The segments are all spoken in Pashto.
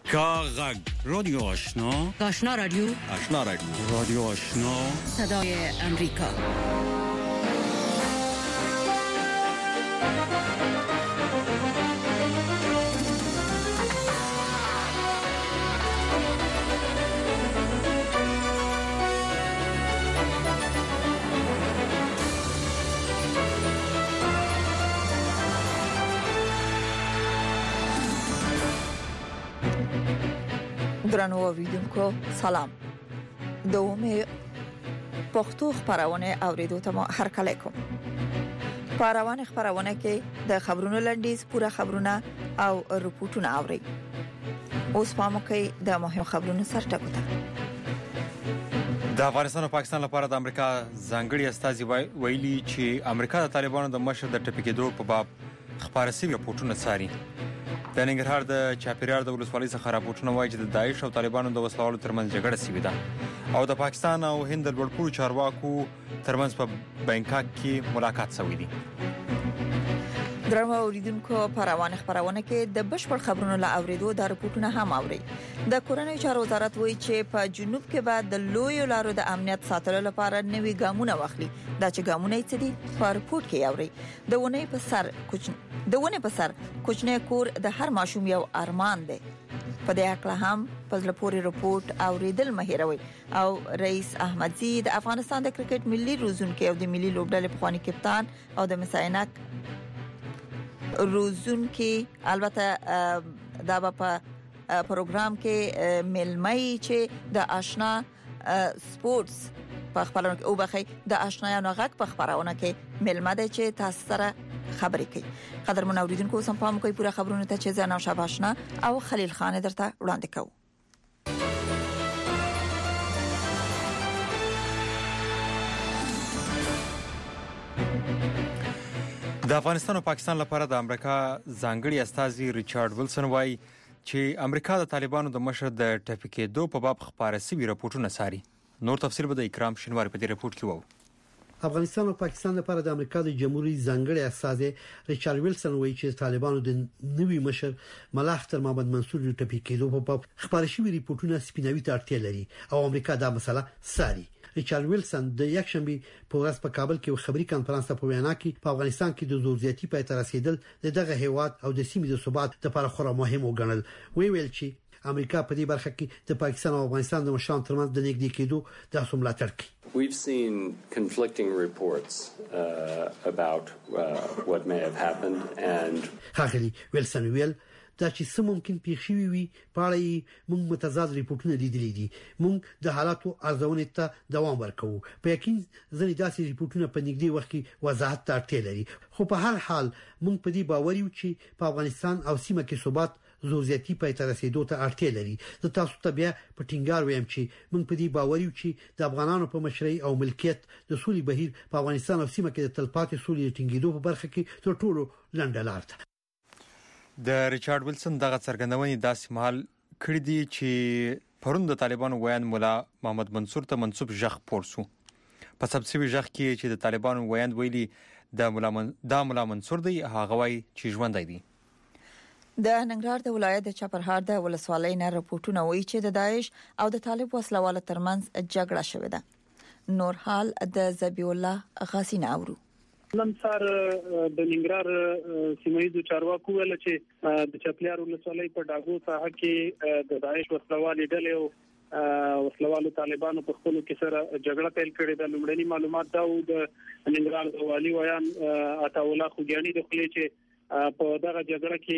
کاغذ رادیو آشنا رادیو رادیو آشنا صدای امریکا. درنو اوریدونکو سلام. دومه پښتو خبرونه اوریدو ته هرکلی کوم. خبرونه کې د خبرونو لنډیز پوره خبرونه او رپورټونه اوري. اوس پام کوئ د مهمو خبرونو سرټکو ته. د افغانستان او پاکستان لپاره د امریکا ځانګړي استازي ویلي چې امریکا د طالبانو د مشر د ټپکېدو په باب خبري سوي رپورټونه څاري. د ننګرهار د چاپیریال د ولسوالۍ څخه راپورټونه وایي چې د داعش او طالبانو د وسلوالو ترمنځ جګړه شوې ده او د پاکستان او هند د لوړپوړو چارواکو ترمنځ په بانکاک کې ملاقات شوی دی. درنو اوریدونکو خبرونه کې د بشپړ خبرونو لا اوریدو د رپورټونه هم اوري. د کورنۍ چارو وزارت وایي چې په جنوب کې بعد د لوی لارو د امنیت ساتلو لپاره نوي ګامونه واخلي. دا چې ګامونه یې څه دي په رپورټ کې اوري. د ونې په سر کوچنی کور د هر ماشوم یو ارمان دی. په دې اړه هم په لپاره رپورټ اوریدل مهیروي او رئیس احمدزي د افغانستان د کرکټ ملي روزونکو او د ملي لوبډلې پخوانی کپتان او د مساینک روزونکو البته دا په پروګرام کې ملمای چې د آشنا سپورتس په خبرونه کې او بخي د آشنا یو غږ په خبرونه کې ملمده چې تاسو سره خبرې کوي. قدرمن اوریدونکو سم پام کوئ پوره خبرونه ته چې زنه شاباشنا او خلیل خان درته وړاندې کوم. د افغانستان او پاکستان لپاره د امریکا ځانګړي استازي ریچارډ ویلسن وایي چې امریکا د طالبانو د مشر د ټپکېدو په باب خبري سوي رپورټونه څاري. نور تفصیل به د اکرام شینواری په دې رپورټ کې وو. افغانستان او پاکستان لپاره د امریکا د جمهوریت ځانګړي استازي ریچارډ ویلسن وایي چې طالبانو د نوي مشر ملا اختر محمد منصور د ټپکېدو په باب خبري شوي رپورټونه سپیناوي ته اړتیا لري او امریکا دا مسله څاري. ریچارډ ویلسن د یکشنبه په ورځ په کابل کې خبري کانفرنس په وینا کې په افغانستان کې د زور زیاتی په تر رسیدل دغه هیواد او د سیمې د ثبات لپاره خورا مهم وګڼل. ویل چې امریکا په دې برخه کې د پاکستان او افغانستان د مشرانو ترمنځ د نږدې کېدو د ملاتړ کوي. We've seen conflicting reports about what may have happened and هغه ویلسن ویل دا چې څه ممکن پیښوي وي په اړه موږ متضاد ریپورتونه لیدلي دي. موږ د حالاتو ارزونې ته دوام ورکوو. په یقین ځنې داسې ریپورتونه په نږدې وخت کې وضاحت ته اړتیا لري. خو په هر حال موږ په دې باور یو چې په افغانستان او سیمه کې ثبات زور زیاتی په تر رسیدو ته اړتیا لري. زه تاسو ته بیا په ټینګار وایم چې موږ په دې باور یو چې د افغانانو په مشرۍ او ملکیت د سولې بهیر په افغانستان او سیمه کې د تلپاتې سولې ټینګېدو په برخه کې تر ټولو لنډه لار ده. د ریچارډ ویلسن دغه څرګندونې داسې مهال کړې دي چې پرون د طالبانو ویاند مولا محمد منصور ته منسوب ژغ پورسو. په سبسیوي ژغ کې چې د طالبانو ویاند ویلي د مولا منصور دی هغه وایي چې ژوند دی. د ننګرهار د ولایت د چپرهار د ولسوالۍ نه رپورټونه وایي چې د داعش او د طالب وسلوال ترمنځ جګړه شوې ده. نور حال د زبی الله غاسین اورو. نن سار د ننګرهار سیمایي چارواکو ویل چې د چپلیار ولسوالۍ په ډاګو ساحه کې د داعش وسلوال ډلې او وسلوالو طالبانو په خپل کې سره جګړه پیل کړې ده. لومړني معلومات دا و د ننګرهار د والي ویان عطا الله خوګیانی د خپل چې په دغه جګړه کې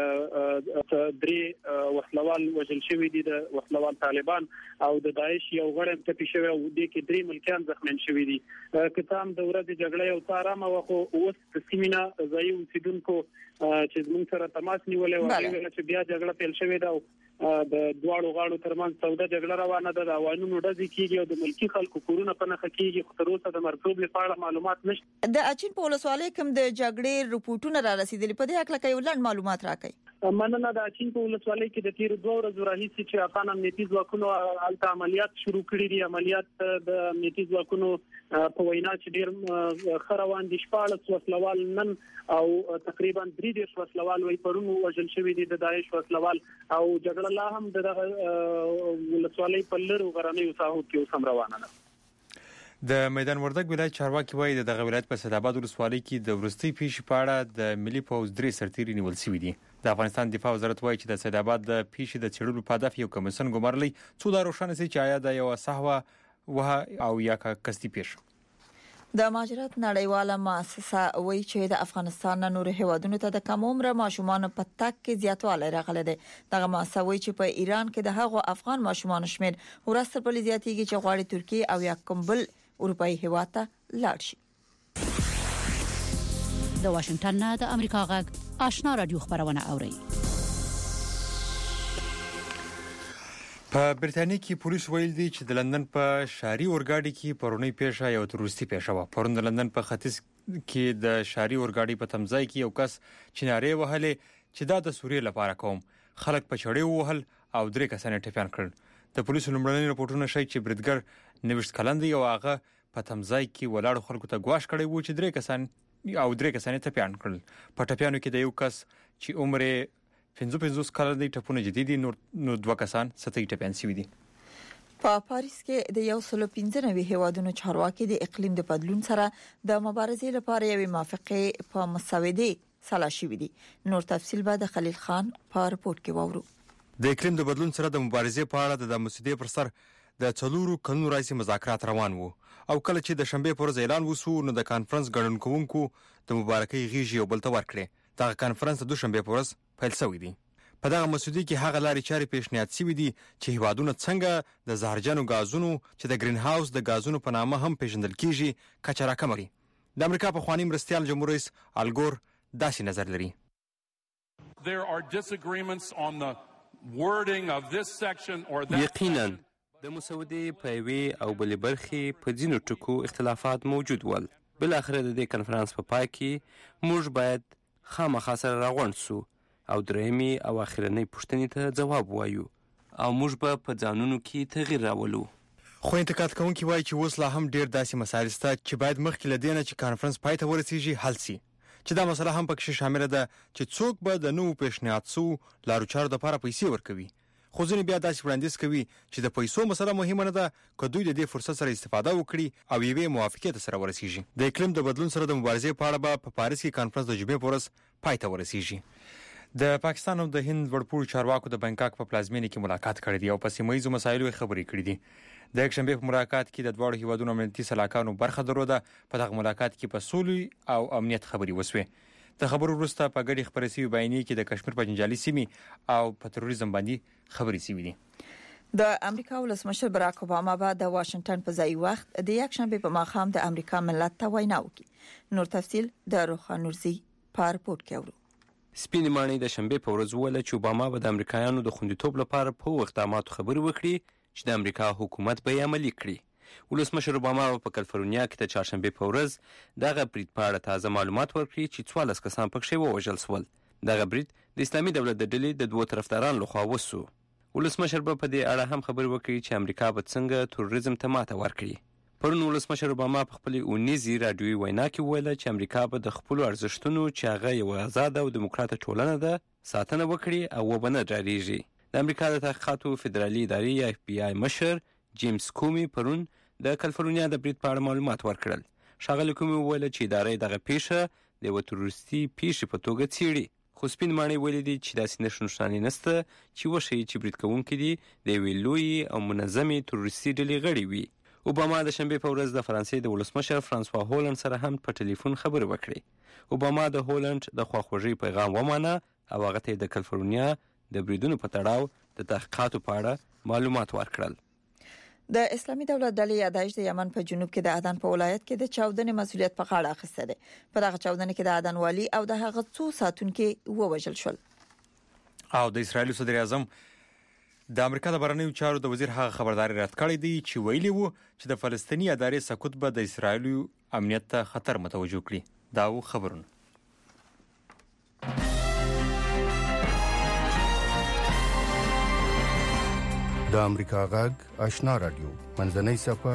درې وسلوال وژل شوی دي د وسلوال طالبان او د داعش یو غړی ټپي شوی او د کې درې ملکیان زخمین شوی دي. کتام د ورځې جګړه یو تارامه وخو اوس سیمینا ځای اوسیدونکو چې موږ سره تماس نیولې و چې بیا جګړه پیل شوې ده او د دواړو غاړو ترمنځ سودا جګړه روانه ده. د اوانونو ډزې کیږي او د ملکی خلکو کورونه په نخښه کیږي. خو تر اوسه د مرکوب لپاره معلومات نشته. د اچین په ولسوالۍ کوم د جګړې رپورټونه را رسیدلي په دې اړه کې ولړ معلومات راکړي. مننه. د اچین په ولسوالۍ کې د تیر 2 ورځې راهیسې چې افغان امنیتي ځواکونو الته عملیات شروع کړي دي. عملیات د امنیتي ځواکونو په وینا چې ډیر خروان دي. 14 وسلوال نن او تقریبا 3 وسلوال وي پرونو وژل شوی دي د داعش وسلوال او جګړه لړ لا هم د ولسوالۍ په لر غرنیو ساحو کې سم روانه ده. د میدان وردګ ولایت چارواکي وایي د دغه ولایت په سیدآباد ولسوالۍ کې د ورستۍ پیښې په اړه د ملي پوځ 3 سرتیري نیول شوي دي. د افغانستان دفاع وزارت وایي چې د سیدآباد د پیښې د څېړلو په هدف یو کمیسیون ګمارلی څو دا روښانه شي چې آیا د یو سهوه وه او یا قصدي پیښه. د مهاجرت نړیواله مؤسسه وایي چې د افغانستان نور هیوادونو ته د کم عمره ماشومان په تک کې زیاتوالی راغلی دی. دغه مؤسسه وایي چې په ایران کې د هغو افغان ماشومان شمیر ورځ په زیاتېږي چې غواړي ترکیه او یا کوم بل اروپאי هیواد ته لاړ شي. د واشنگټن نه د امریکا غږ آشنا رادیو خبرونه اوري. په برتانیې کې پولیس ویل دي چې د لندن په شاري اورګاډي کې پرونی پیښه یو تروریستي پیښه و. پرون د لندن په ختیځ کې د شاري اورګاډي په تمځای کې یو کس چنارې وهلې چې دا د سوریې لپاره کوم خلک په چړې وهل او 3 کسان ټپيان کړل. د پولیسو لومړني راپورټونه ښیي چې بریدګر 90 کلن دی او هغه په تمځای کې ولاړ خلکو ته ګواښ کړی و چې 3 کسان ټپيان کړل. په ټپيانو کې د یو کس چې عمر 55 کلن دی ټپونه جدي دي، نو 2 کسان سطحي ټپيان شوي دي. په پاریس کې د 115 هیوادونو چارواکي د اقلیم د بدلون سره د مبارزې لپاره یوې موافقه په مسودې سلا شوې دي. نور تفصیل به د خلیل خان په رپورت کې واورو. د اقلیم د بدلون سره د مبارزې په اړه د مسودې پر سر د 4 کلونو راځي مذاکرات روان وو او کله چې د شنبه پر ورځ اعلان وسو نو د کانفرنس ګډونکوونکو د مبارکۍ غیږ یو بل ته ورکړي. دا کانفرنس د دوشنبه پر ورځ پیل شوی دی. په دغه مسودې کې هغه لارې چارې پیشنهاد شوي دي چې هیوادونه څنګه د زهرجنو غازونو چې د گرین هاوس د غازونو په نامه هم پیژندل کیږي کچه راکموي. د امریکا په خواني مرستيال جمهور رئیس الګور داسې نظر لري. There are disagreements on the wording of this section or that. یقینا د مسودې په وی او بلې برخې په ځینو ټکو اختلافات موجود ول. بل اخر د دې کنفرانس په پای کې موږ باید خامخا سره راغونډ سو او درېمي او اخرنۍ پوښتنې ته جواب وایو او موږ به په ځانونو کې تغییر راولو. خو انتقاد کوونکي وایي چې اوس لا هم ډیر داسې مسایل شته چې باید مخکې له دې نه چې کانفرنس پای ته ورسیږي حل شي. چې دا مسله هم پکې شامل ده چې څوک به د نوو پیشنهاد سو لارو چارو لپاره پیسې ورکوي. خو ځینې بیا داسې وړاندیز کوي چې د پیسو مسله مهمه نه ده، که دوی د دې فرصت سره استفاده وکړي او یوې موافقې ته سره ورسیږي. د اقلیم د بدلون سره د مبارزې په اړه به په پاریس کې کانفرنس د جمعې په ورځ پای ته ورسیږي. د پاکستان او د هند لوړپوړو چارواکو د بنکاک په پلازمینه کې ملاقات کړی دی او په سیمه ییزو مسایلو خبرې کړې دي. د یکشنبه په ملاقات کې د دواړو هیوادونو امنیتي سلاکانو برخه درلوده. په دغه ملاقات کې په سولې او امنیت خبرې وسوې. د خبرو وروسته په ګډې خبرې شوې بیانیه کې د کشمیر په جنجالي سیمې او په تروریزم باندې خبرې شوې دي. د امریکا ولسمشر براک اوباما به د واشنگټن په ځای وخت د یکشنبه په ماښام د امریکا ملت ته وینا وکړي. نور تفصیل د روخان نورزي په رپورت کې اورو. سپین مانی د شنبه په ورځ ویل چې اوباما به د امریکایانو د خوندیتوب لپاره په اقداماتو خبرې وکړي چې د امریکا حکومت به یې عملي کړي. ولسمشر اوباما په کالیفورنیا کې د چهارشنبه په ورځ دغه برید په اړه تازه معلومات ورکړي چې 14 کسان پکې ووژل شول. دغه برید د اسلامي دولت د ډلې د دوه طرفدارانو لخوا وسو. ولسمشر په دې اړه هم خبر وکړي چې امریکا به څنګه تروریزم ته ماته ورکړي. پرون ولسمشر اوباما په خپل اونیزي رادیوي وینا کې ویل چې امریکا به د خپل ارزښتونو چې هغه یو آزاد او دیموکراټ ټولنه ده ساتنه وکړي او وبنه ډاریږي. د امریکا د تحقیقاتو فدرالي ادارې اف بي آی مشر جیمز کومي پرون د کالیفورنیا د برید په اړه معلومات ورکړل. ښاغلي کومي وویل چې ادارې دغه پیښه د یوه تروریستي پیښې په توګه څیړي. خو سپین ماڼۍ ویلي دي چې داسې نښې نشته چې وښیي چې برید کوونکي دي د یوې لویې او منظمې تروریستي ډلې غړي وي. اوباما د شنبې په ورځ د فرانسې د ولسمشر فرانسوا هولند سره هم په ټلیفون خبرې وکړې. اوباما د هولند د خواخوږۍ پیغام ومانه او هغه ته د کالیفورنیا د بریدونو په تړاو د تحقیقاتو په اړه معلومات ورکړل. د اسلامي دولت ډلې یادایش د یمن په جنوب کې د عدن په ولایت کې د چاودنې مسؤلیت په غاړه اخیسته ده. په دغه چاودنه کې د عدن والی او د هغه څو ساتونکو ووژل شول. او د اسرایل صدر اعظم د امریکا د بهرنیو چارو د وزیر هغه خبرداري رد کړې دی چې ویلي وو چې د فلسطیني ادارې سقوط به د اسرایل امنیت ته خطر متوجه کړي. دا و خبرونه. د امریکا غږ آشنا رادیو منځنۍ صفه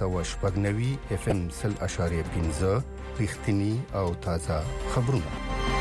1290 FM 0.15 رښتینی او تازه خبرونه.